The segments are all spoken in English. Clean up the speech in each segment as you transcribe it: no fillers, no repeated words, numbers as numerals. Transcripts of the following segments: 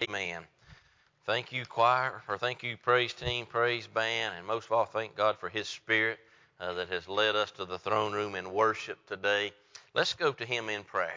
Amen. Thank you, choir, or thank you, praise team, praise band, and most of all, thank God for His Spirit that has led us to the throne room in worship today. Let's go to Him in prayer.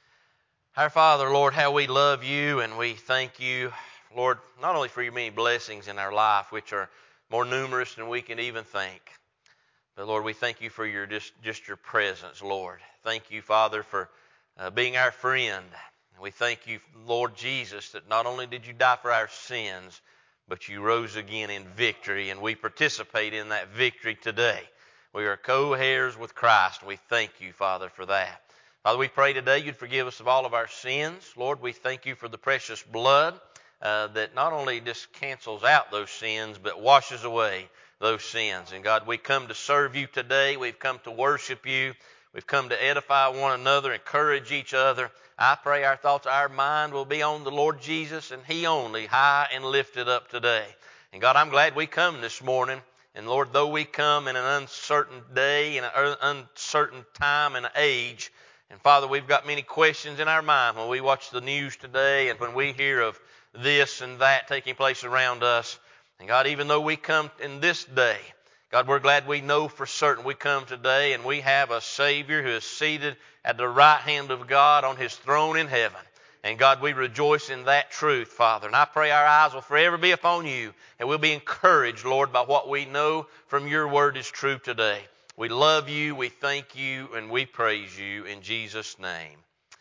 Our Father, Lord, how we love You, and we thank You, Lord, not only for Your many blessings in our life, which are more numerous than we can even think, but Lord, we thank You for Your just Your presence, Lord. Thank You, Father, for being our friend. We thank You, Lord Jesus, that not only did You die for our sins, but You rose again in victory, and we participate in that victory today. We are co-heirs with Christ. We thank You, Father, for that. Father, we pray today You'd forgive us of all of our sins. Lord, we thank You for the precious blood that not only just cancels out those sins, but washes away those sins. And God, we come to serve You today. We've come to worship You. We've come to edify one another, encourage each other. I pray our thoughts, our mind will be on the Lord Jesus and He only, high and lifted up today. And God, I'm glad we come this morning. And Lord, though we come in an uncertain day, in an uncertain time and age, and Father, we've got many questions in our mind when we watch the news today and when we hear of this and that taking place around us. And God, even though we come in this day, God, we're glad we know for certain we come today and we have a Savior who is seated at the right hand of God on His throne in heaven. And God, we rejoice in that truth, Father. And I pray our eyes will forever be upon You and we'll be encouraged, Lord, by what we know from Your word is true today. We love You, we thank You, and we praise You in Jesus' name.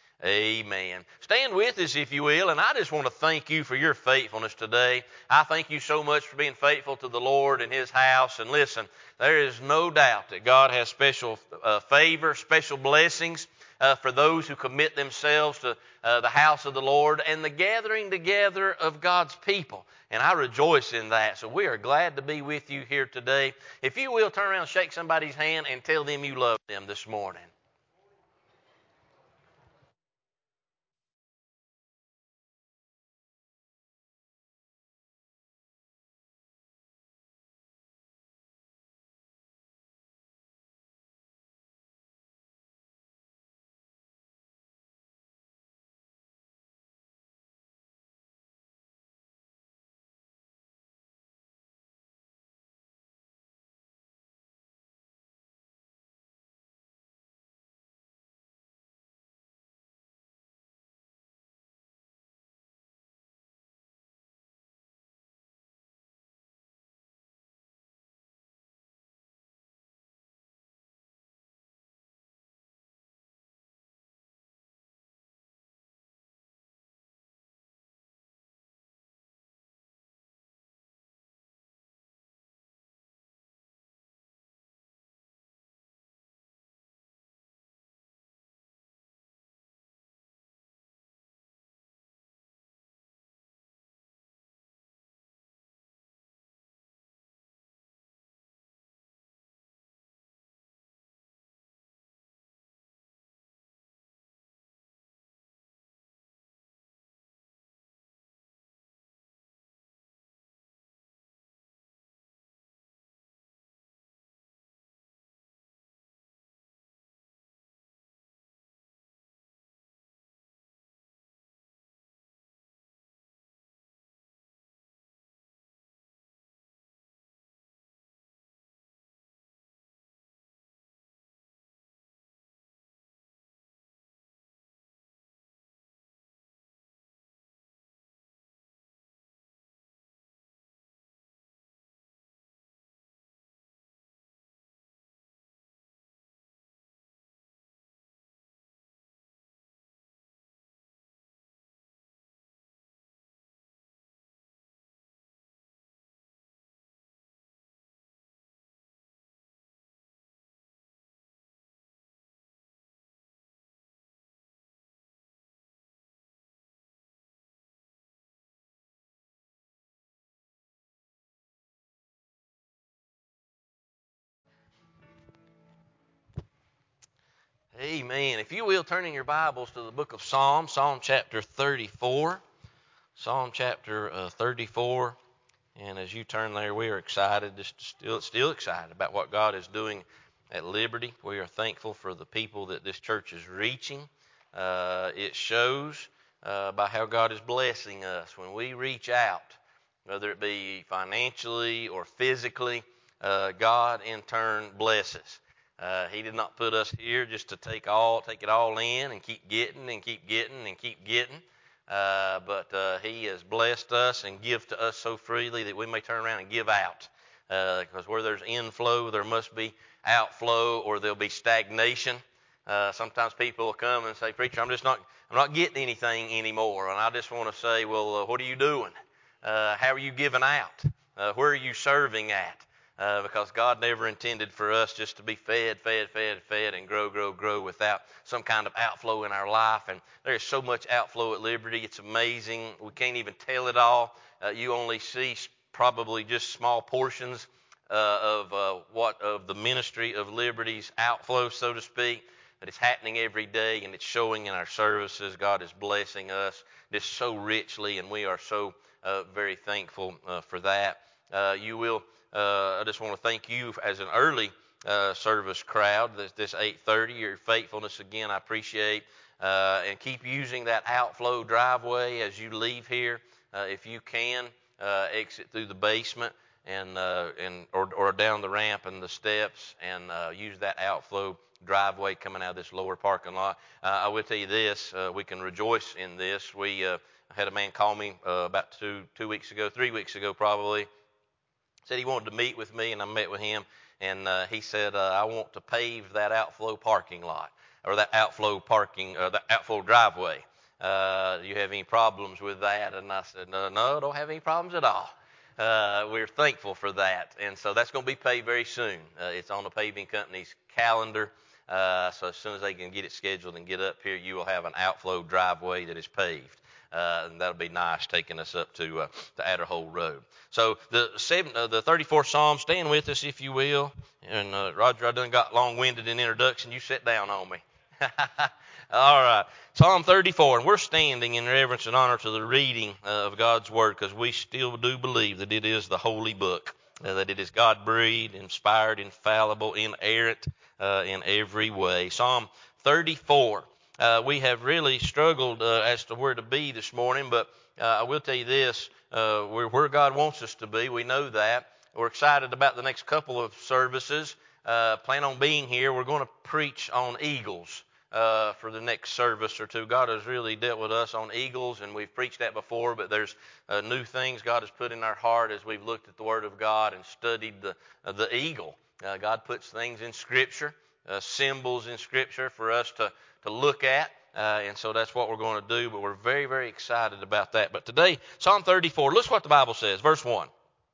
Amen. Stand with us if you will, and I just want to thank you for your faithfulness today. I thank you so much for being faithful to the Lord and His house. And listen, there is no doubt that God has special favor, special blessings for those who commit themselves to the house of the Lord and the gathering together of God's people. And I rejoice in that. So we are glad to be with you here today. If you will, turn around and shake somebody's hand and tell them you love them this morning. Amen. If you will, turn in your Bibles to the book of Psalm, Psalm chapter 34. Psalm chapter 34. And as you turn there, we are excited, still excited about what God is doing at Liberty. We are thankful for the people that this church is reaching. It shows by how God is blessing us. When we reach out, whether it be financially or physically, God in turn blesses. He did not put us here just to take it all in and keep getting and keep getting and keep getting. But He has blessed us and give to us so freely that we may turn around and give out. Because where there's inflow, there must be outflow, or there'll be stagnation. Sometimes people will come and say, "Preacher, I'm not getting anything anymore." And I just want to say, well, what are you doing? How are you giving out? Where are you serving at? Because God never intended for us just to be fed, and grow without some kind of outflow in our life. And there's so much outflow at Liberty. It's amazing. We can't even tell it all. You only see probably just small portions of the ministry of Liberty's outflow, so to speak. But it's happening every day, and it's showing in our services. God is blessing us just so richly, and we are so very thankful for that. I just want to thank you as an early service crowd, this 8:30, your faithfulness again I appreciate. And keep using that outflow driveway as you leave here. If you can, exit through the basement or down the ramp and the steps, and use that outflow driveway coming out of this lower parking lot. I will tell you this, we can rejoice in this. We had a man call me about 3 weeks ago probably. Said he wanted to meet with me, and I met with him, and he said, I want to pave that outflow parking lot, or that outflow driveway. Do you have any problems with that? And I said, no, don't have any problems at all. We're thankful for that. And so that's going to be paved very soon. It's on the paving company's calendar. So as soon as they can get it scheduled and get up here, you will have an outflow driveway that is paved. And that'll be nice, taking us up to Adderhole Road. So the 34th Psalm, stand with us if you will. And Roger, I done got long-winded in introduction. You sit down on me. All right. Psalm 34, and we're standing in reverence and honor to the reading of God's Word, because we still do believe that it is the holy book, that it is God-breathed, inspired, infallible, inerrant in every way. Psalm 34. We have really struggled as to where to be this morning, but I will tell you this, we're where God wants us to be. We know that. We're excited about the next couple of services. Plan on being here. We're going to preach on eagles for the next service or two. God has really dealt with us on eagles, and we've preached that before, but there's new things God has put in our heart as we've looked at the Word of God and studied the eagle. God puts things in Scripture, symbols in Scripture for us to look at, and so that's what we're going to do, but we're very, very excited about that. But today, Psalm 34, look what the Bible says, verse 1.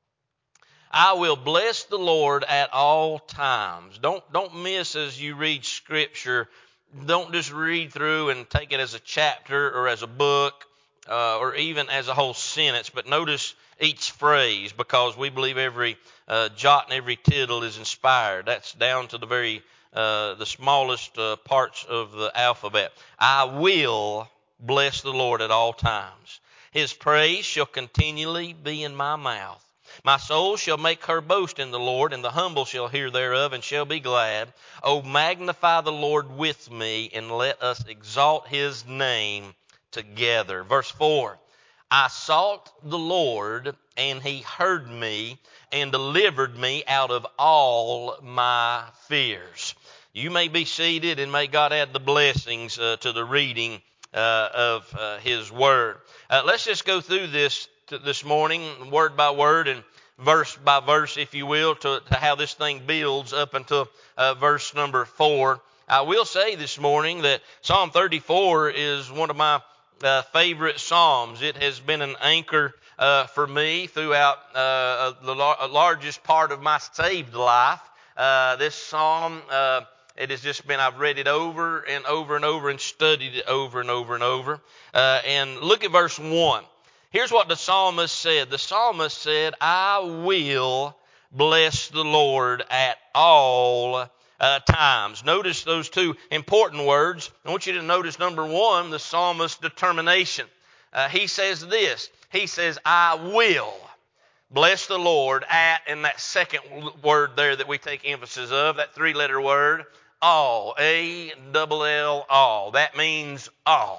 I will bless the Lord at all times. Don't miss as you read Scripture. Don't just read through and take it as a chapter or as a book or even as a whole sentence, but notice each phrase, because we believe every jot and every tittle is inspired. That's down to the smallest parts of the alphabet. I will bless the Lord at all times. His praise shall continually be in my mouth. My soul shall make her boast in the Lord, and the humble shall hear thereof and shall be glad. O magnify the Lord with me, and let us exalt his name together. Verse 4, I sought the Lord, and he heard me, and delivered me out of all my fears. You may be seated, and may God add the blessings to the reading of his word. Let's just go through this morning, word by word and verse by verse, if you will, to how this thing builds up until verse number 4. I will say this morning that Psalm 34 is one of my favorite psalms. It has been an anchor for me throughout the largest part of my saved life. This psalm, it has just been, I've read it over and over and over and studied it over and over and over. And look at verse 1. Here's what the psalmist said. The psalmist said, I will bless the Lord at all times. Notice those two important words. I want you to notice, number one, the psalmist's determination. He says this. He says, I will bless the Lord at, and that second word there that we take emphasis of, that three-letter word, all, A-double-L, all. That means all.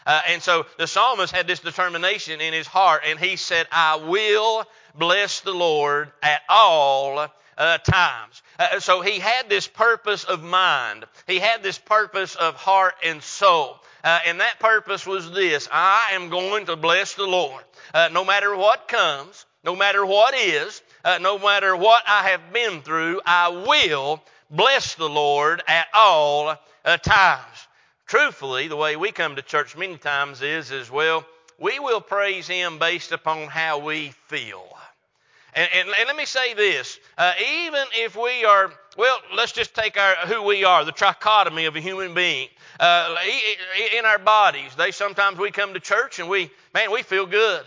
And so the psalmist had this determination in his heart, and he said, I will bless the Lord at all times. So he had this purpose of mind. He had this purpose of heart and soul. And that purpose was this: I am going to bless the Lord. No matter what comes, no matter what is, no matter what I have been through, I will bless the Lord at all times. Truthfully, the way we come to church many times is well, we will praise Him based upon how we feel. And let me say this, even if we are, well, let's just take who we are, the trichotomy of a human being. In our bodies, sometimes we come to church and we feel good.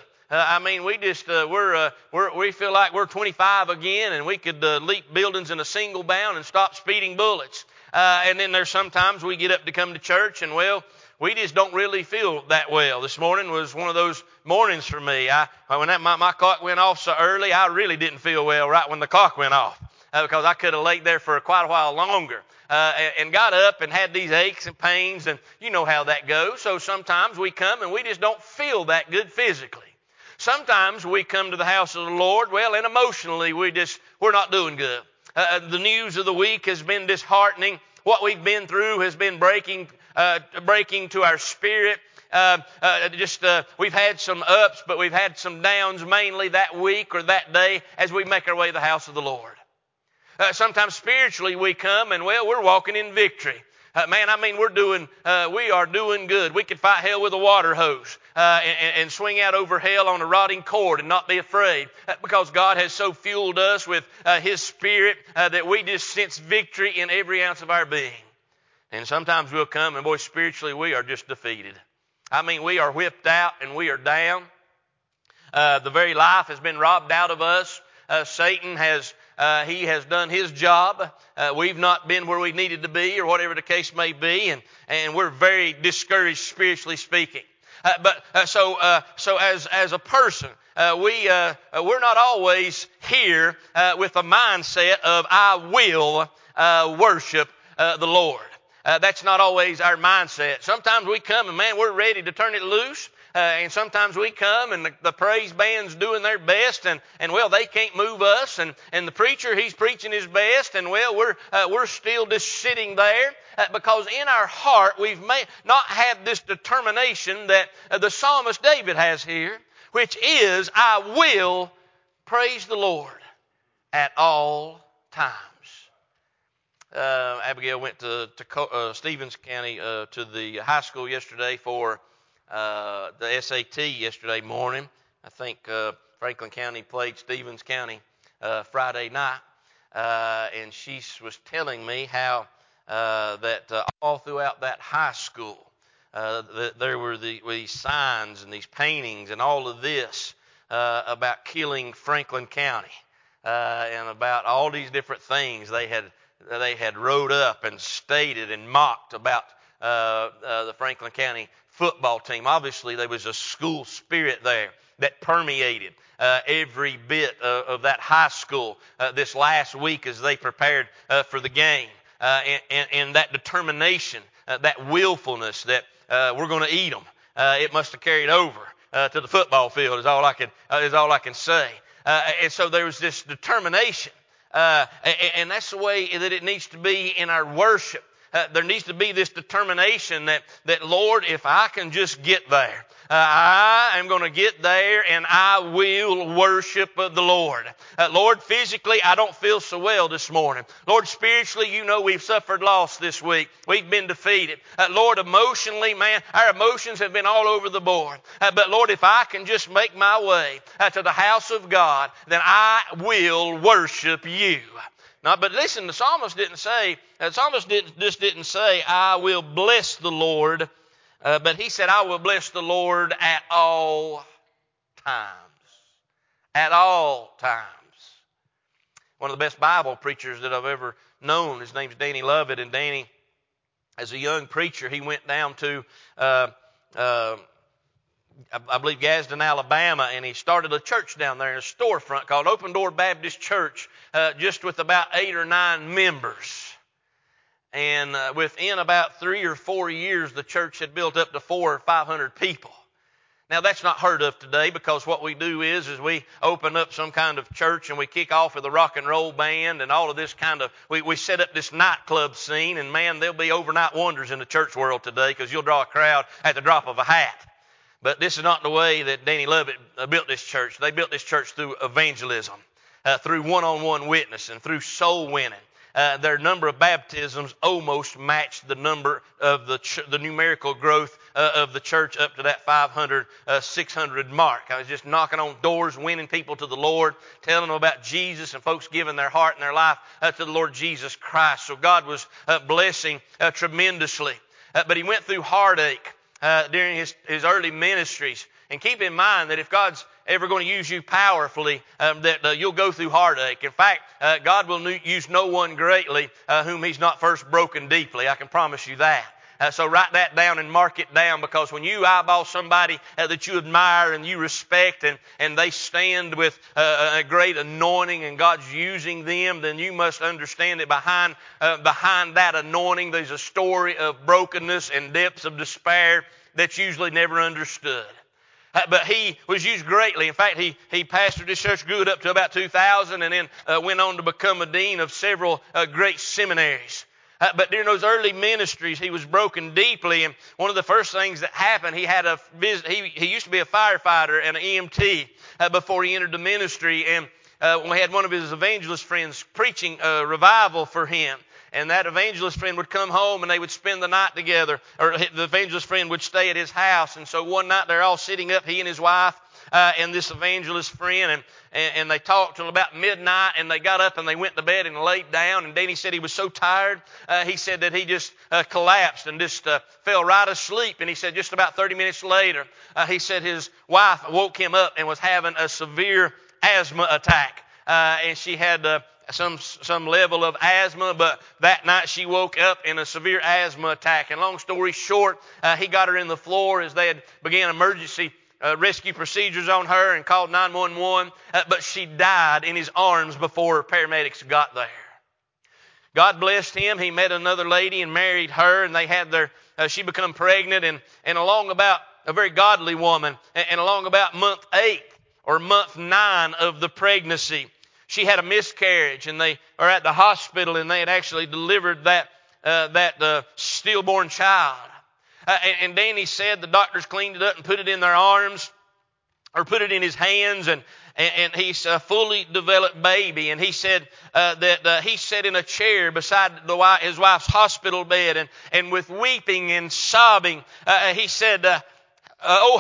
We feel like we're 25 again, and we could leap buildings in a single bound and stop speeding bullets. And then there's sometimes we get up to come to church, and we just don't really feel that well. This morning was one of those mornings for me. When my clock went off so early, I really didn't feel well right when the clock went off, because I could have laid there for quite a while longer. And got up and had these aches and pains, and you know how that goes. So sometimes we come and we just don't feel that good physically. Sometimes we come to the house of the Lord, and emotionally we're not doing good. The news of the week has been disheartening. What we've been through has been breaking to our spirit. We've had some ups, but we've had some downs, mainly that week or that day as we make our way to the house of the Lord. Sometimes spiritually we come and we're walking in victory. We are doing good. We could fight hell with a water hose and swing out over hell on a rotting cord and not be afraid, because God has so fueled us with His Spirit that we just sense victory in every ounce of our being. And sometimes we'll come and spiritually we are just defeated. We are whipped out and we are down. The very life has been robbed out of us. Satan has done his job. We've not been where we needed to be, or whatever the case may be, and we're very discouraged spiritually speaking. So as a person, we're not always here with a mindset of I will worship the Lord. That's not always our mindset. Sometimes we come and we're ready to turn it loose. And sometimes we come and the praise band's doing their best, and they can't move us, and the preacher, he's preaching his best, and we're still just sitting there because in our heart we've not had this determination that the psalmist David has here, which is, I will praise the Lord at all times. Abigail went to Stevens County to the high school yesterday for the SAT yesterday morning. I think Franklin County played Stevens County Friday night, and she was telling me how that all throughout that high school that there were these signs and these paintings and all of this about killing Franklin County, and about all these different things they had wrote up and stated and mocked about the Franklin County football team. Obviously, there was a school spirit there that permeated every bit of that high school this last week as they prepared for the game, and that determination, that willfulness that we're going to eat them. It must have carried over to the football field. Is all I can say. And so there was this determination, and that's the way that it needs to be in our worship. There needs to be this determination that Lord, if I can just get there, I am going to get there and I will worship the Lord. Lord, physically, I don't feel so well this morning. Lord, spiritually, we've suffered loss this week. We've been defeated. Lord, emotionally, our emotions have been all over the board. But Lord, if I can just make my way to the house of God, then I will worship you. But listen, the psalmist didn't say, I will bless the Lord, but he said, I will bless the Lord at all times. At all times. One of the best Bible preachers that I've ever known, his name's Danny Lovett, and Danny, as a young preacher, he went down to I believe Gadsden, Alabama, and he started a church down there in a storefront called Open Door Baptist Church, just with about 8 or 9 members. And within about 3 or 4 years, the church had built up to 400 or 500 people. Now, that's not heard of today, because what we do is we open up some kind of church and we kick off with a rock and roll band and all of this kind of, we set up this nightclub scene, and man, there'll be overnight wonders in the church world today, because you'll draw a crowd at the drop of a hat. But this is not the way that Danny Lovett built this church. They built this church through evangelism, through one-on-one witnessing, through soul winning. Their number of baptisms almost matched the number of the numerical growth of the church up to that 500, 600 mark. I was just knocking on doors, winning people to the Lord, telling them about Jesus, and folks giving their heart and their life to the Lord Jesus Christ. So God was blessing tremendously. But he went through heartache during his early ministries. And keep in mind that if God's ever going to use you powerfully, that you'll go through heartache. In fact, God will use no one greatly whom He's not first broken deeply. I can promise you that. So write that down and mark it down, because when you eyeball somebody that you admire and you respect, and they stand with a great anointing and God's using them, then you must understand that behind that anointing there's a story of brokenness and depths of despair that's usually never understood. But he was used greatly. In fact, he pastored this church, grew it up to about 2,000, and then went on to become a dean of several great seminaries. But during those early ministries, he was broken deeply. And one of the first things that happened, he used to be a firefighter and an EMT before he entered the ministry. And we had one of his evangelist friends preaching a revival for him. And that evangelist friend would come home and they would spend the night together, or the evangelist friend would stay at his house. And so one night they're all sitting up, he and his wife and this evangelist friend, and they talked till about midnight, and they got up and they went to bed and laid down. And Danny said he was so tired, he said that he just collapsed and just fell right asleep. And he said just about 30 minutes later, he said his wife woke him up and was having a severe asthma attack. And she had some level of asthma, but that night she woke up in a severe asthma attack. And long story short, he got her in the floor as they had began emergency rescue procedures on her and called 911, but she died in his arms before paramedics got there. God blessed him. He met another lady and married her, and they had she become pregnant, and along about a very godly woman, and along about month 8 or month 9 of the pregnancy, she had a miscarriage, and they are at the hospital, and they had actually delivered that stillborn child. And Danny said the doctors cleaned it up and put it in their arms, or put it in his hands, and he's a fully developed baby. And he said that he sat in a chair beside his wife's hospital bed, and with weeping and sobbing, he said, "Oh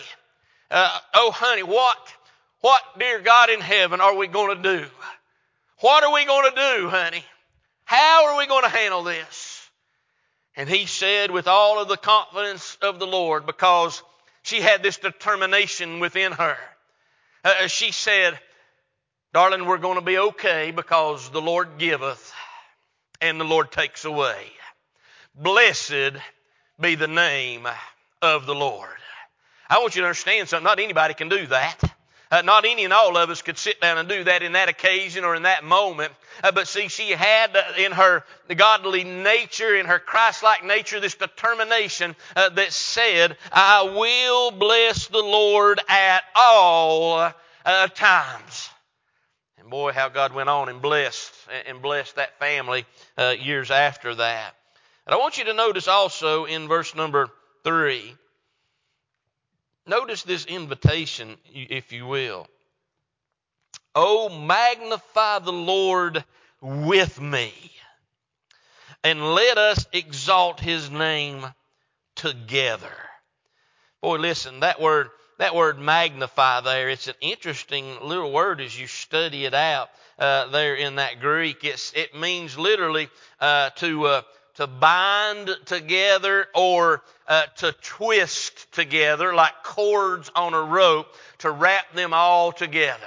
honey, what, dear God in heaven, are we going to do? What are we going to do, honey? How are we going to handle this?" And he said, with all of the confidence of the Lord, because she had this determination within her, she said, "Darling, we're going to be okay, because the Lord giveth and the Lord takes away. Blessed be the name of the Lord." I want you to understand something. Not anybody can do that. Not any and all of us could sit down and do that in that occasion or in that moment. But see, she had in her godly nature, in her Christ-like nature, this determination that said, "I will bless the Lord at all times." And boy, how God went on and blessed that family years after that. And I want you to notice also in verse number 3, notice this invitation, if you will. "Oh, magnify the Lord with me, and let us exalt His name together." Boy, listen, that word magnify there, it's an interesting little word as you study it out there in that Greek. It means literally to bind together, or to twist together like cords on a rope, to wrap them all together.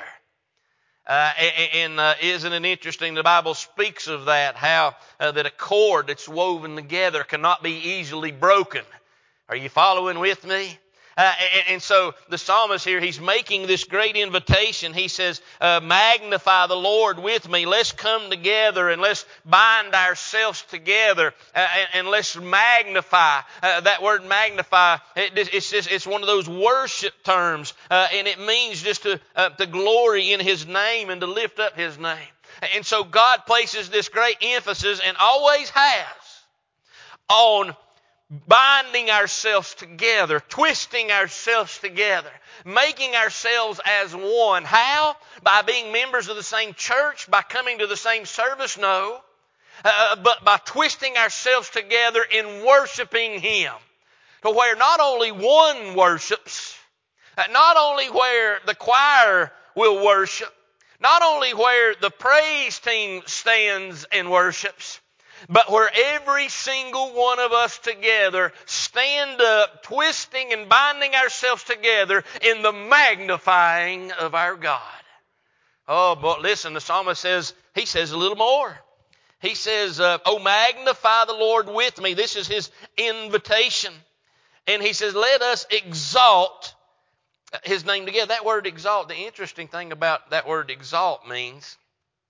And isn't it interesting? The Bible speaks of that, how that a cord that's woven together cannot be easily broken. Are you following with me? And so the psalmist here, he's making this great invitation. He says, magnify the Lord with me. Let's come together and let's bind ourselves together and let's magnify. That word magnify, it's one of those worship terms, and it means just to glory in His name and to lift up His name. And so God places this great emphasis, and always has, on binding ourselves together, twisting ourselves together, making ourselves as one. How? By being members of the same church, by coming to the same service? No. But by twisting ourselves together in worshiping Him. To where not only one worships, not only where the choir will worship, not only where the praise team stands and worships, but where every single one of us together stand up, twisting and binding ourselves together in the magnifying of our God. Oh, but listen, the psalmist says, he says a little more. He says, oh, magnify the Lord with me. This is his invitation. And he says, let us exalt His name together. That word exalt, the interesting thing about that word exalt means,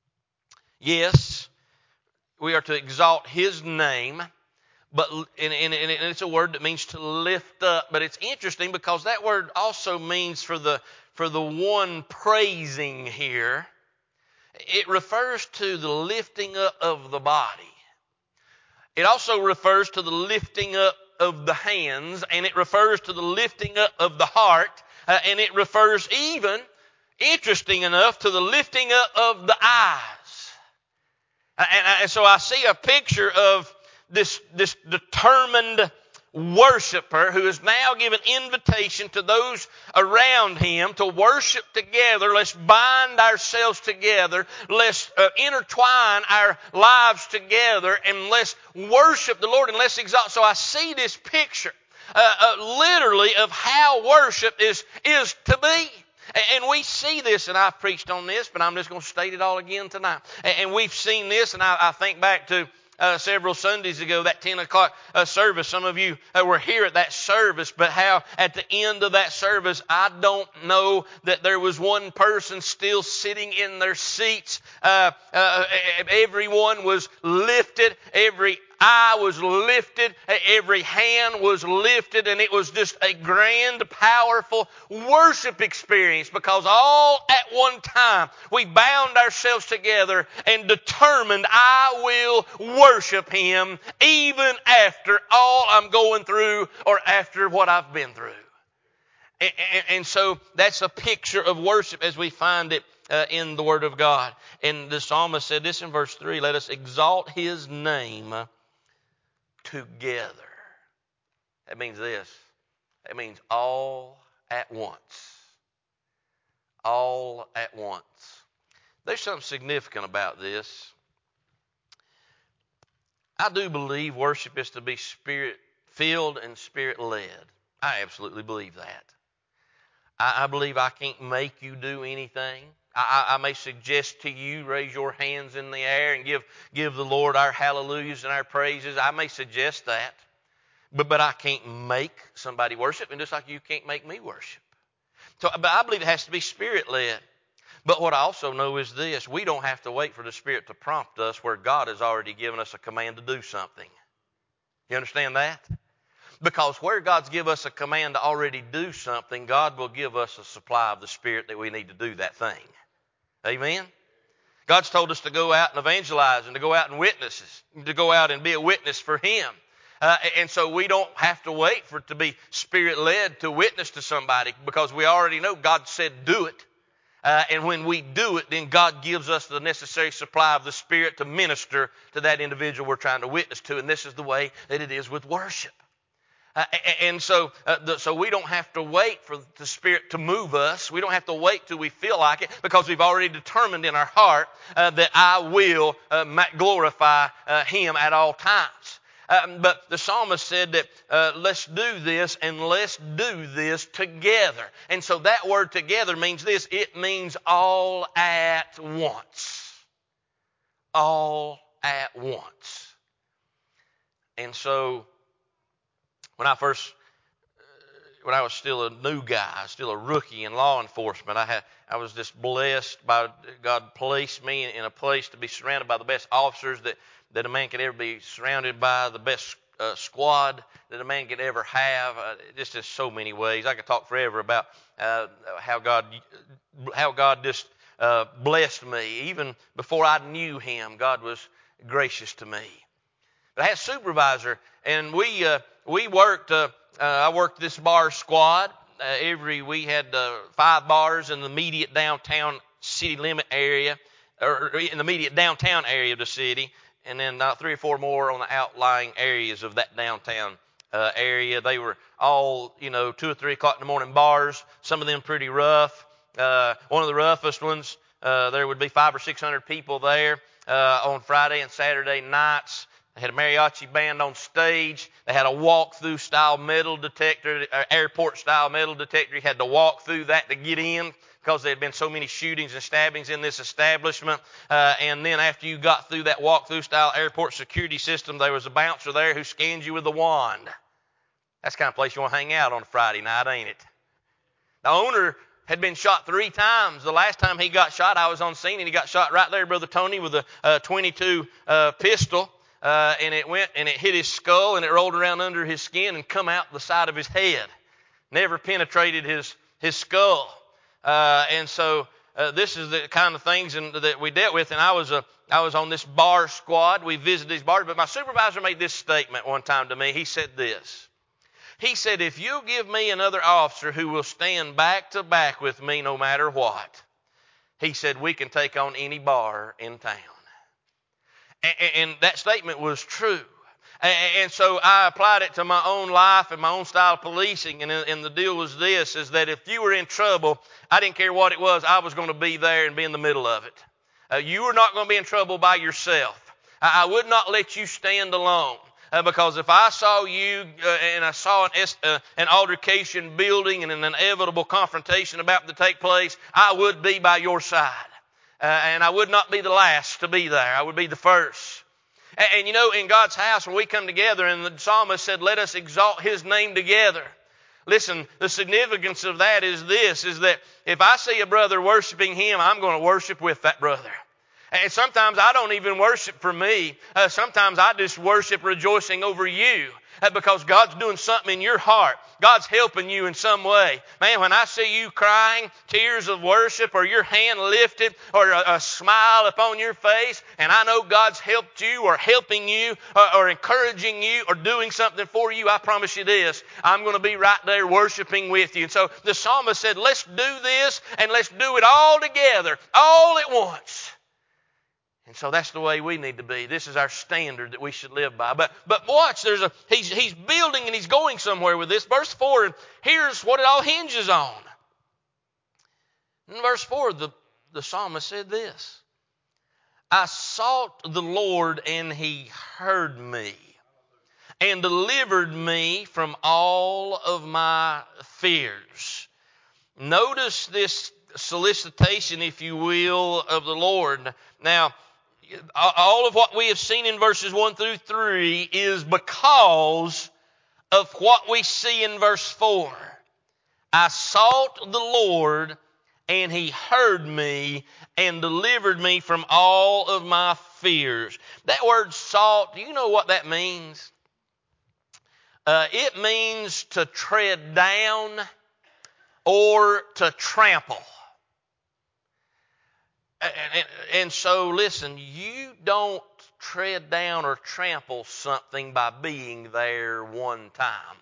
yes, we are to exalt His name, but and it's a word that means to lift up. But it's interesting because that word also means for the one praising here. It refers to the lifting up of the body. It also refers to the lifting up of the hands, and it refers to the lifting up of the heart, and it refers even, interesting enough, to the lifting up of the eyes. And so I see a picture of this determined worshiper who is now giving invitation to those around him to worship together. Let's bind ourselves together. Let's intertwine our lives together, and let's worship the Lord and let's exalt. So I see this picture literally of how worship is to be. And we see this, and I've preached on this, but I'm just going to state it all again tonight. And we've seen this, and I think back to several Sundays ago, that 10 o'clock service. Some of you were here at that service, but how at the end of that service, I don't know that there was one person still sitting in their seats. Everyone was lifted. Every eye was lifted. Every hand was lifted. And it was just a grand, powerful worship experience, because all at one time we bound ourselves together and determined, I will worship Him even after all I'm going through or after what I've been through. And so that's a picture of worship as we find it in the Word of God. And the psalmist said this in verse 3, let us exalt His name together. That means this. That means all at once. All at once. There's something significant about this. I do believe worship is to be Spirit-filled and Spirit-led. I absolutely believe that. I believe I can't make you do anything. I may suggest to you, raise your hands in the air and give the Lord our hallelujahs and our praises. I may suggest that. But I can't make somebody worship, and just like you can't make me worship. So, but I believe it has to be Spirit-led. But what I also know is this. We don't have to wait for the Spirit to prompt us where God has already given us a command to do something. You understand that? Because where God's given us a command to already do something, God will give us a supply of the Spirit that we need to do that thing. Amen? God's told us to go out and evangelize and to go out and witness, to go out and be a witness for Him. And so we don't have to wait for it to be Spirit-led to witness to somebody, because we already know God said do it. And when we do it, then God gives us the necessary supply of the Spirit to minister to that individual we're trying to witness to. And this is the way that it is with worship. And so we don't have to wait for the Spirit to move us. We don't have to wait till we feel like it, because we've already determined in our heart that I will glorify Him at all times. But the psalmist said that let's do this, and let's do this together. And so that word together means this. It means all at once. All at once. And so when when I was still a new guy, still a rookie in law enforcement. I was just blessed by God placed me in a place to be surrounded by the best officers that a man could ever be surrounded by, the best squad that a man could ever have. Just in so many ways. I could talk forever about how God just blessed me. Even before I knew Him, God was gracious to me. But I had a supervisor, and we worked. I worked this bar squad. We had 5 bars in the immediate downtown city limit area, or in the immediate downtown area of the city, and then 3 or 4 more on the outlying areas of that downtown area. They were all, 2 or 3 o'clock in the morning bars. Some of them pretty rough. One of the roughest ones, there would be 500 or 600 people there on Friday and Saturday nights. They had a mariachi band on stage. They had a walk-through style metal detector, airport style metal detector. You had to walk through that to get in because there had been so many shootings and stabbings in this establishment. And then after you got through that walk-through style airport security system, there was a bouncer there who scanned you with a wand. That's the kind of place you want to hang out on a Friday night, ain't it? The owner had been shot 3 times. The last time he got shot, I was on scene, and he got shot right there, Brother Tony, with a .22 pistol. And it hit his skull, and it rolled around under his skin and come out the side of his head. Never penetrated his skull. And so this is the kind of things that we dealt with. And I was on this bar squad. We visited these bars. But my supervisor made this statement one time to me. He said this. He said, if you give me another officer who will stand back to back with me no matter what, he said, we can take on any bar in town. And that statement was true. And so I applied it to my own life and my own style of policing. And the deal was this, is that if you were in trouble, I didn't care what it was, I was going to be there and be in the middle of it. You were not going to be in trouble by yourself. I would not let you stand alone. Because if I saw you and I saw an altercation building and an inevitable confrontation about to take place, I would be by your side. And I would not be the last to be there. I would be the first. And in God's house, when we come together, and the psalmist said, let us exalt His name together. Listen, the significance of that is this, is that if I see a brother worshiping Him, I'm going to worship with that brother. And sometimes I don't even worship for me. Sometimes I just worship rejoicing over you because God's doing something in your heart. God's helping you in some way. Man, when I see you crying tears of worship, or your hand lifted, or a smile upon your face, and I know God's helped you or helping you or encouraging you or doing something for you, I promise you this, I'm going to be right there worshiping with you. And so the psalmist said, let's do this and let's do it all together, all at once. And so that's the way we need to be. This is our standard that we should live by. But watch, he's building and he's going somewhere with this. Verse 4, and here's what it all hinges on. In verse 4, the psalmist said this. I sought the Lord, and He heard me and delivered me from all of my fears. Notice this solicitation, if you will, of the Lord. Now, all of what we have seen in verses 1 through 3 is because of what we see in verse 4. I sought the Lord, and He heard me and delivered me from all of my fears. That word sought, do you know what that means? It means to tread down or to trample. And so, listen, you don't tread down or trample something by being there one time.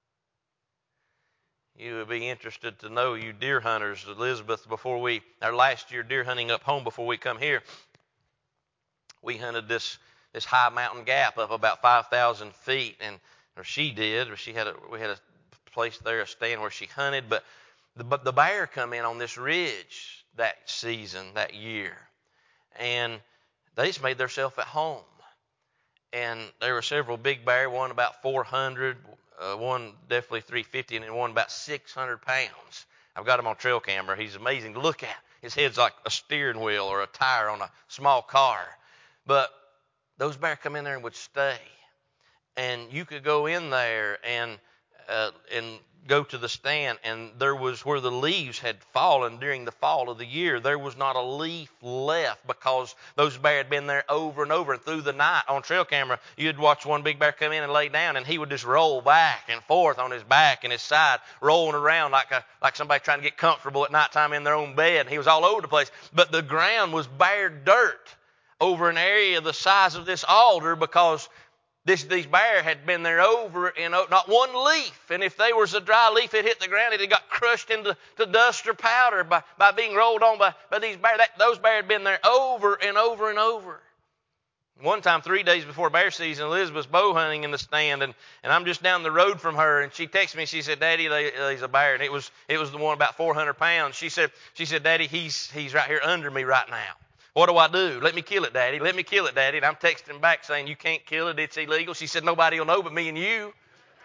You would be interested to know, you deer hunters, Elizabeth, our last year deer hunting up home before we come here, we hunted this high mountain gap up about 5,000 feet, or she did, or we had a place there, a stand where she hunted, but the bear come in on this ridge that season, that year. And they just made themselves at home. And there were several big bear, one about 400, one definitely 350, and then one about 600 pounds. I've got him on trail camera. He's amazing to look at. His head's like a steering wheel or a tire on a small car. But those bears come in there and would stay. And you could go in there and and go to the stand, and there was where the leaves had fallen during the fall of the year. There was not a leaf left because those bears had been there over and over. And through the night on trail camera, you'd watch one big bear come in and lay down, and he would just roll back and forth on his back and his side, rolling around like somebody trying to get comfortable at nighttime in their own bed. And he was all over the place. But the ground was bare dirt over an area the size of this altar because these bears had been there over and over, not one leaf. And if there was a dry leaf that hit the ground, it had got crushed into dust or powder by being rolled on by these bears. Those bears had been there over and over and over. One time, 3 days before bear season, Elizabeth's bow hunting in the stand, and I'm just down the road from her, and she texted me. She said, "Daddy, there's a bear," and it was the one about 400 pounds. She said, "Daddy, he's right here under me right now. What do I do? Let me kill it, Daddy. Let me kill it, Daddy." And I'm texting back saying, "You can't kill it. It's illegal." She said, "Nobody will know but me and you."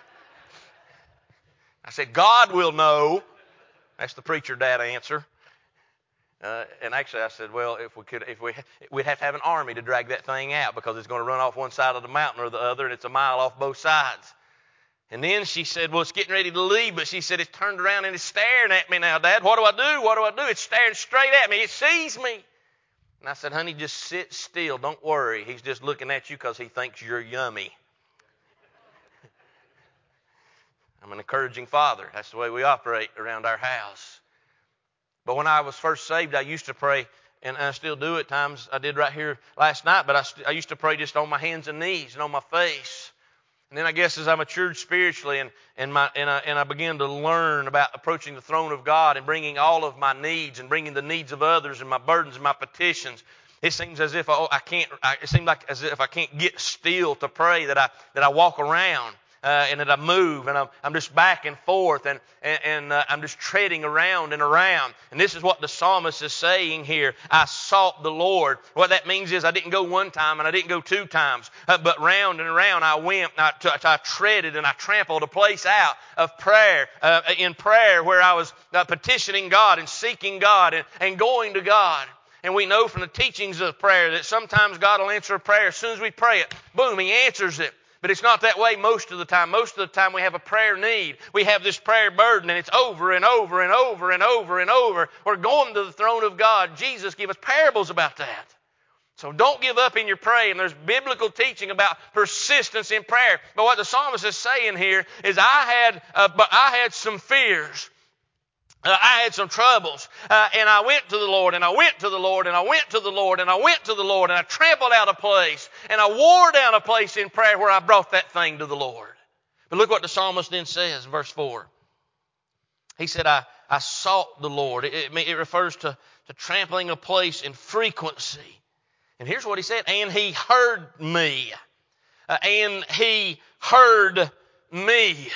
I said, "God will know." That's the preacher dad answer. And actually I said, well, we'd have to have an army to drag that thing out because it's going to run off one side of the mountain or the other, and it's a mile off both sides. And then she said, well, it's getting ready to leave, but she said, it's turned around and it's staring at me now, Dad. What do I do? What do I do? It's staring straight at me. It sees me. And I said, honey, just sit still. Don't worry. He's just looking at you because he thinks you're yummy. I'm an encouraging father. That's the way we operate around our house. But when I was first saved, I used to pray, and I still do at times. I did right here last night, but I used to pray just on my hands and knees and on my face. And then I guess as I matured spiritually and I began to learn about approaching the throne of God and bringing all of my needs and bringing the needs of others and my burdens and my petitions, it seems as if it seemed like as if I can't get still to pray, that I walk around. And that I move, and I'm just back and forth, and I'm just treading around and around. And this is what the psalmist is saying here. I sought the Lord. What that means is I didn't go one time and I didn't go two times, but round and around I went. I treaded and I trampled a place out of prayer, in prayer where I was petitioning God and seeking God and going to God. And we know from the teachings of prayer that sometimes God will answer a prayer as soon as we pray it. Boom, He answers it. But it's not that way most of the time. Most of the time we have a prayer need. We have this prayer burden, and it's over and over and over and over and over. We're going to the throne of God. Jesus gave us parables about that. So don't give up in your praying. There's biblical teaching about persistence in prayer. But what the psalmist is saying here is I had some fears. I had some troubles, and I went to the Lord, and I went to the Lord, and I went to the Lord, and I went to the Lord, and I trampled out a place, and I wore down a place in prayer where I brought that thing to the Lord. But look what the psalmist then says in verse 4. He said, I sought the Lord. It refers to trampling a place in frequency. And here's what he said, and He heard me. And He heard me.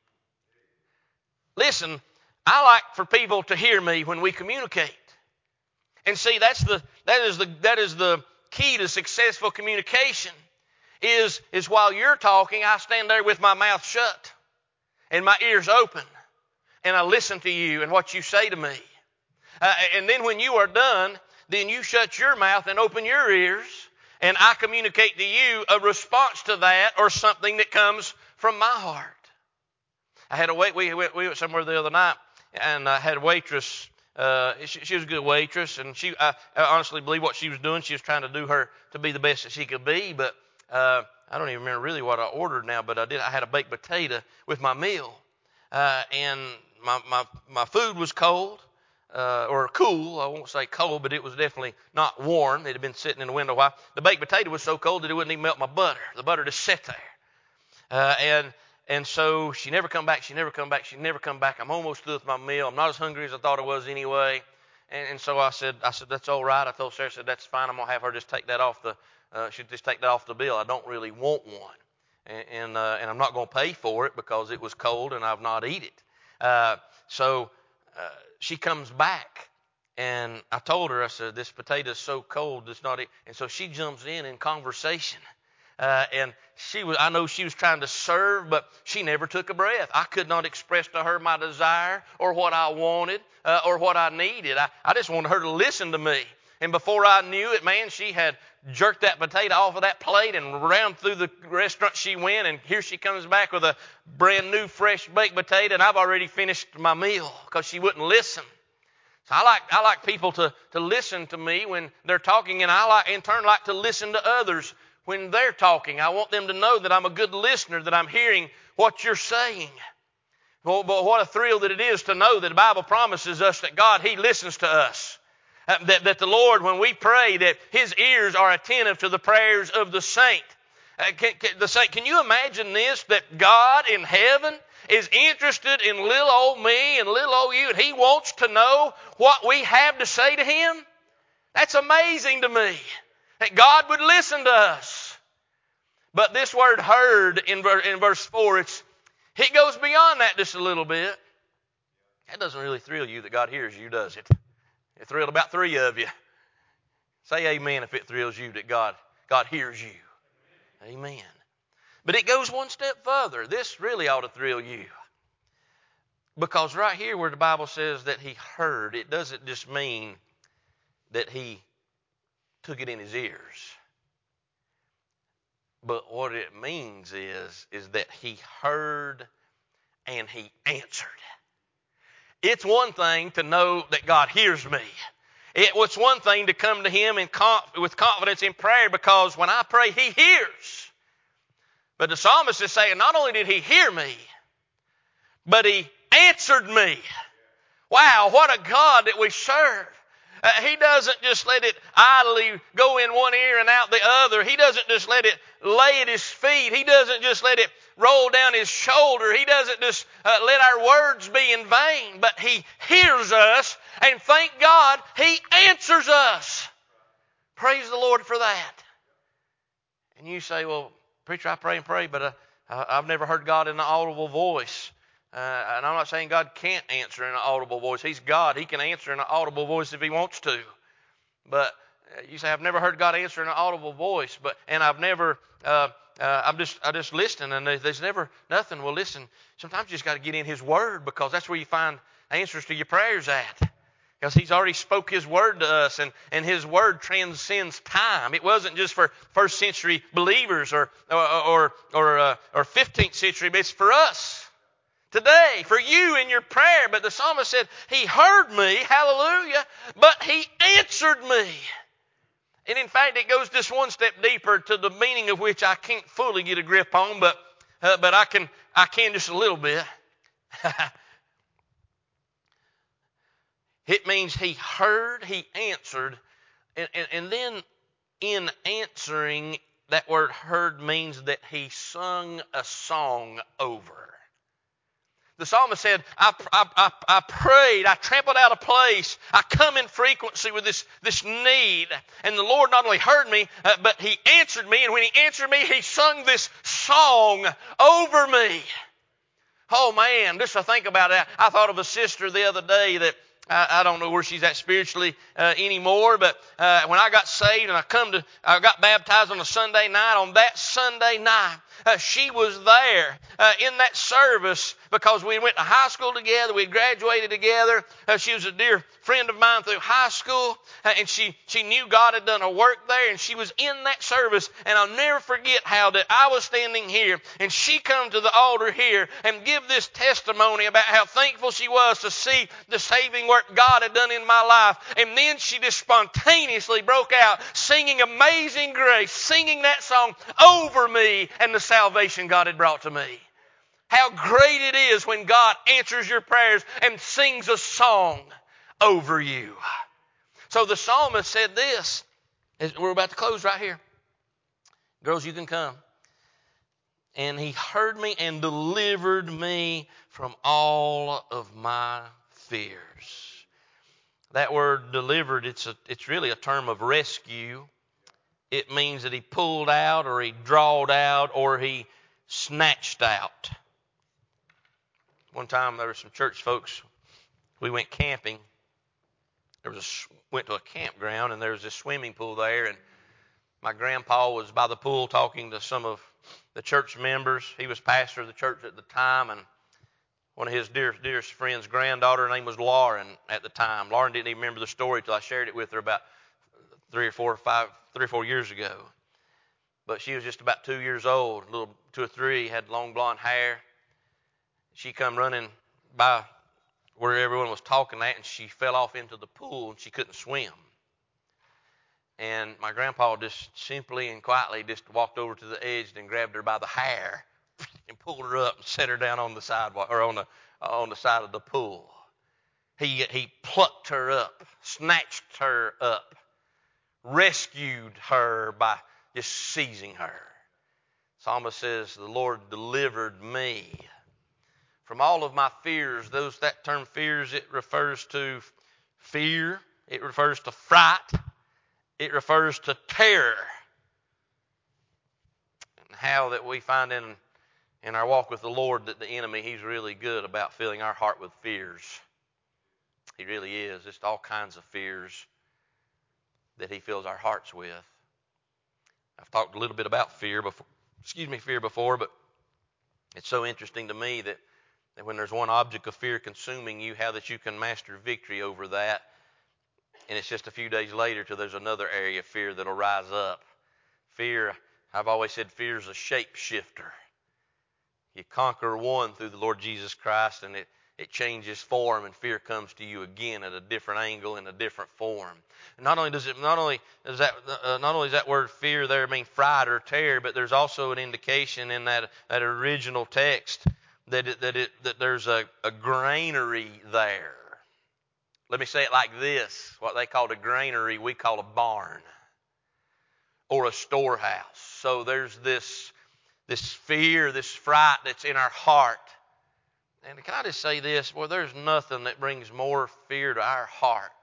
Listen, I like for people to hear me when we communicate. And see, that is the key to successful communication. Is while you're talking, I stand there with my mouth shut and my ears open, and I listen to you and what you say to me. And then when you are done, then you shut your mouth and open your ears, and I communicate to you a response to that or something that comes from my heart. We went somewhere the other night, and I had a waitress. She was a good waitress, and I honestly believe what she was doing. She was trying to do her to be the best that she could be. But I don't even remember really what I ordered now. But I had a baked potato with my meal, and my food was cold or cool. I won't say cold, but it was definitely not warm. It had been sitting in the window a while. The baked potato was so cold that it wouldn't even melt my butter. The butter just sat there, And so she never come back. I'm almost through with my meal. I'm not as hungry as I thought I was anyway. And so I said, that's all right. I told Sarah, I said, that's fine. I'm going to have her just take that off the bill. I don't really want one. And I'm not going to pay for it because it was cold and I've not eaten it. So she comes back, and I told her, I said, this potato is so cold, it's not. And so she jumps in conversation. And I know she was trying to serve, but she never took a breath. I could not express to her my desire or what I wanted or what I needed. I just wanted her to listen to me. And before I knew it, man, she had jerked that potato off of that plate and ran through the restaurant she went, and here she comes back with a brand new fresh baked potato, and I've already finished my meal because she wouldn't listen. So I like people to listen to me when they're talking, and I in turn like to listen to others when they're talking. I want them to know that I'm a good listener, that I'm hearing what you're saying. Well, but what a thrill that it is to know that the Bible promises us that God, He listens to us. That the Lord, when we pray, that His ears are attentive to the prayers of the saint. Can you imagine this? That God in heaven is interested in little old me and little old you, and He wants to know what we have to say to Him? That's amazing to me, that God would listen to us. But this word heard in verse 4, it goes beyond that just a little bit. That doesn't really thrill you that God hears you, does it? It thrilled about 3 of you. Say amen if it thrills you that God hears you. Amen. But it goes one step further. This really ought to thrill you. Because right here where the Bible says that He heard, it doesn't just mean that He took it in His ears. But what it means is that He heard and He answered. It's one thing to know that God hears me. It's one thing to come to Him with confidence in prayer, because when I pray, He hears. But the psalmist is saying, not only did He hear me, but He answered me. Wow, what a God that we serve. He doesn't just let it idly go in one ear and out the other. He doesn't just let it lay at His feet. He doesn't just let it roll down His shoulder. He doesn't just let our words be in vain. But He hears us, and thank God He answers us. Praise the Lord for that. And you say, well, preacher, I pray and pray, but I've never heard God in an audible voice. And I'm not saying God can't answer in an audible voice. He's God. He can answer in an audible voice if He wants to. But you say, I've never heard God answer in an audible voice, and I've never, I just listening, and there's never nothing. Well, listen, sometimes you just got to get in His Word, because that's where you find answers to your prayers at. Because He's already spoke His Word to us, and His Word transcends time. It wasn't just for first century believers or 15th century, but it's for us today, for you in your prayer. But the psalmist said, He heard me, hallelujah, but He answered me. And in fact, it goes just one step deeper, to the meaning of which I can't fully get a grip on, but I can just a little bit. It means He heard, He answered, and then in answering, that word heard means that He sung a song over. The psalmist said, I prayed, I trampled out a place, I come in frequency with this need. And the Lord not only heard me, but He answered me. And when He answered me, He sung this song over me. Oh man, just to think about that. I thought of a sister the other day that I don't know where she's at spiritually anymore, but when I got saved and I got baptized on a Sunday night, on that Sunday night, she was there in that service, because we went to high school together. We graduated together. She was a dear friend of mine through high school, and she knew God had done a work there, and she was in that service. And I'll never forget how that I was standing here, and she come to the altar here and give this testimony about how thankful she was to see the saving work God had done in my life. And then she just spontaneously broke out singing Amazing Grace, singing that song over me and the salvation God had brought to me. How great it is when God answers your prayers and sings a song over you. So the psalmist said this. We're about to close right here. Girls, you can come. And He heard me and delivered me from all of my fears. That word delivered, it's really a term of rescue. It means that He pulled out, or He drawed out, or He snatched out. One time there were some church folks, we went camping. Went to a campground, and there was this swimming pool there, and my grandpa was by the pool talking to some of the church members. He was pastor of the church at the time, and one of his dearest friend's granddaughter, her name was Lauren at the time. Lauren didn't even remember the story till I shared it with her about 3 or 4 years ago. But she was just about 2 years old, little 2 or 3, had long blonde hair. She come running by where everyone was talking at, and she fell off into the pool, and she couldn't swim. And my grandpa just simply and quietly just walked over to the edge and grabbed her by the hair and pulled her up and set her down on the sidewalk or on the side of the pool. He plucked her up, snatched her up, rescued her by just seizing her. Psalmist says, "The Lord delivered me from all of my fears." That term fears, it refers to fear, it refers to fright, it refers to terror. And how that we find in our walk with the Lord that the enemy, he's really good about filling our heart with fears. He really is. Just all kinds of fears that he fills our hearts with. I've talked a little bit about fear before, but it's so interesting to me that when there's one object of fear consuming you, how that you can master victory over that. And it's just a few days later till there's another area of fear that'll rise up. Fear, I've always said fear is a shapeshifter. You conquer one through the Lord Jesus Christ, and it changes form, and fear comes to you again at a different angle in a different form. And not only does that word fear there mean fright or terror, but there's also an indication in that original text that there's a granary there. Let me say it like this: what they called a granary, we call a barn or a storehouse. So there's this fear, this fright that's in our heart. And can I just say this? Well, there's nothing that brings more fear to our heart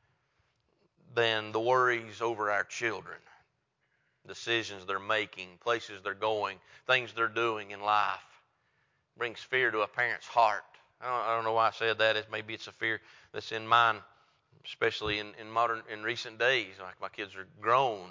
than the worries over our children, decisions they're making, places they're going, things they're doing in life. It brings fear to a parent's heart. I don't know why I said that. Maybe it's a fear that's in mine, especially in recent days. Like my kids are growing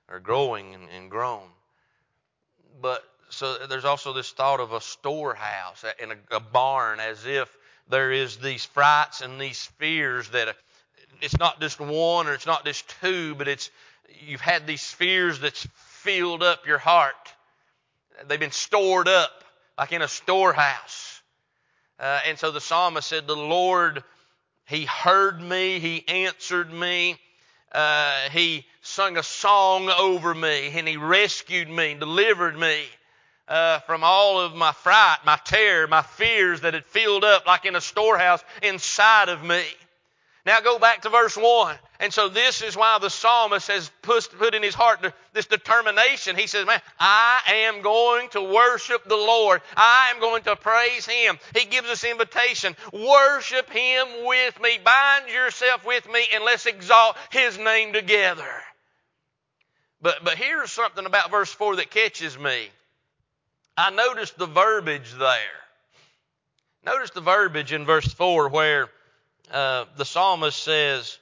and grown. But so there's also this thought of a storehouse and a barn, as if there is these frights and these fears that it's not just one or it's not just two, but you've had these fears that's filled up your heart. They've been stored up like in a storehouse. And so the psalmist said, "The Lord, He heard me, He answered me. He sung a song over me, and He rescued me, delivered me from all of my fright, my terror, my fears that had filled up like in a storehouse inside of me." Now go back to verse 1. And so this is why the psalmist has put in his heart this determination. He says, man, I am going to worship the Lord. I am going to praise Him. He gives us invitation. Worship Him with me. Bind yourself with me, and let's exalt His name together. But here's something about verse 4 that catches me. I noticed the verbiage there. Notice the verbiage in verse 4 where the psalmist says,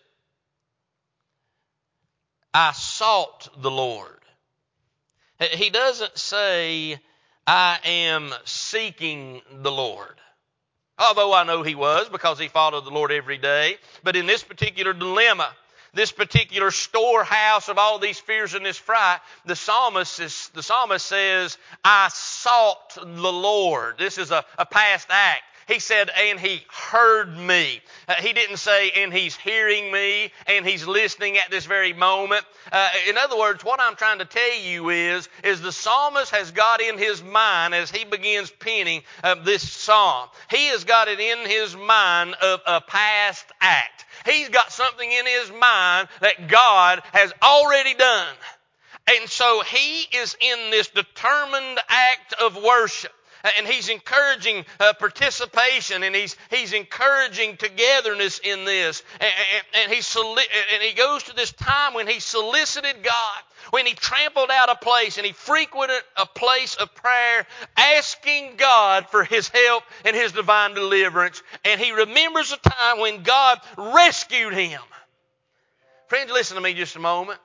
I sought the Lord. He doesn't say, I am seeking the Lord. Although I know he was, because he followed the Lord every day. But in this particular dilemma, this particular storehouse of all these fears and this fright, the psalmist says, I sought the Lord. This is a past act. He said, and He heard me. He didn't say, and He's hearing me, and He's listening at this very moment. In other words, what I'm trying to tell you is the psalmist has got in his mind as he begins penning this psalm. He has got it in his mind of a past act. He's got something in his mind that God has already done. And so he is in this determined act of worship. And he's encouraging participation, and he's encouraging togetherness in this. And he goes to this time when he solicited God, when he trampled out a place and he frequented a place of prayer, asking God for His help and His divine deliverance. And he remembers a time when God rescued him. Friends, listen to me just a moment.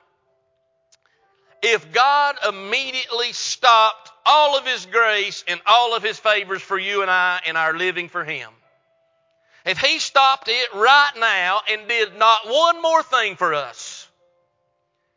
If God immediately stopped all of His grace and all of His favors for you and I in our living for Him, if He stopped it right now and did not one more thing for us,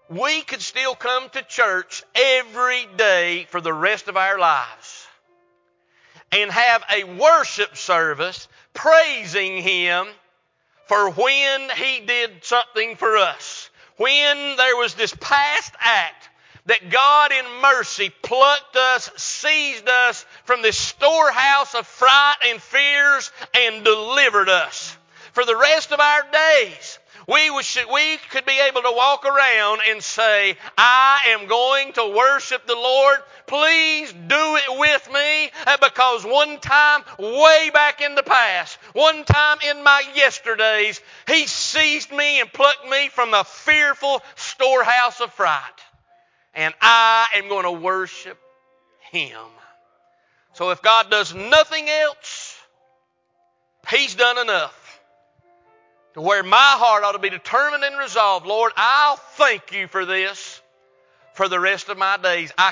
we could still come to church every day for the rest of our lives and have a worship service praising Him for when He did something for us. When there was this past act that God in mercy plucked us, seized us from this storehouse of fright and fears and delivered us. For the rest of our days, we could be able to walk around and say, I am going to worship the Lord. Please do it with me, because one time way back in the past, one time in my yesterdays, He seized me and plucked me from the fearful storehouse of fright. And I am going to worship Him. So if God does nothing else, He's done enough to where my heart ought to be determined and resolved. Lord, I'll thank You for this for the rest of my days. I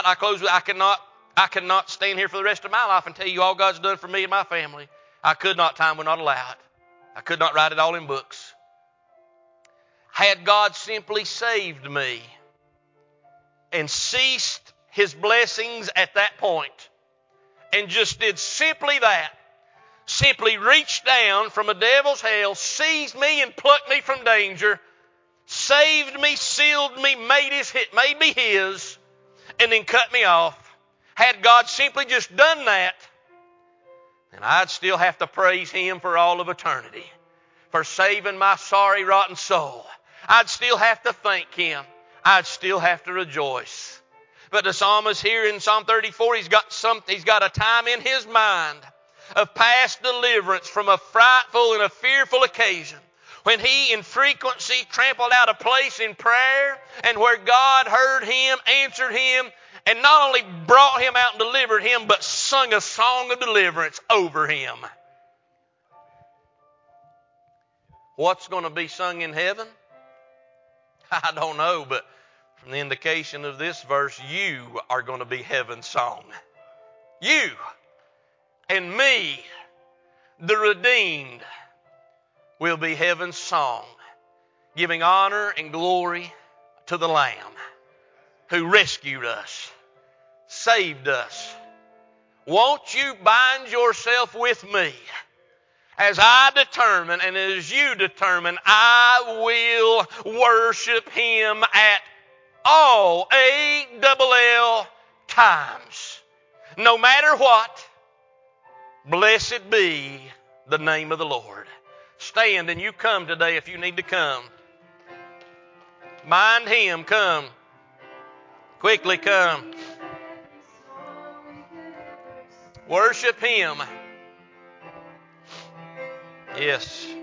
cannot stand here for the rest of my life and tell you all God's done for me and my family. I could not. Time would not allow it. I could not write it all in books. Had God simply saved me and ceased His blessings at that point and just did simply that, simply reached down from a devil's hell, seized me and plucked me from danger, saved me, sealed me, made me His, and then cut me off. Had God simply just done that, then I'd still have to praise Him for all of eternity for saving my sorry, rotten soul. I'd still have to thank Him. I'd still have to rejoice. But the psalmist here in Psalm 34, he's got a time in his mind of past deliverance from a frightful and a fearful occasion when he in frequency trampled out a place in prayer and where God heard him, answered him, and not only brought him out and delivered him, but sung a song of deliverance over him. What's going to be sung in heaven? I don't know, but from the indication of this verse, you are going to be heaven's song. You and me, the redeemed, will be heaven's song, giving honor and glory to the Lamb who rescued us, saved us. Won't you bind yourself with me as I determine and as you determine I will worship Him at all ALL times. No matter what, blessed be the name of the Lord. Stand and you come today if you need to come. Mind Him, come. Quickly come. Worship Him. Yes.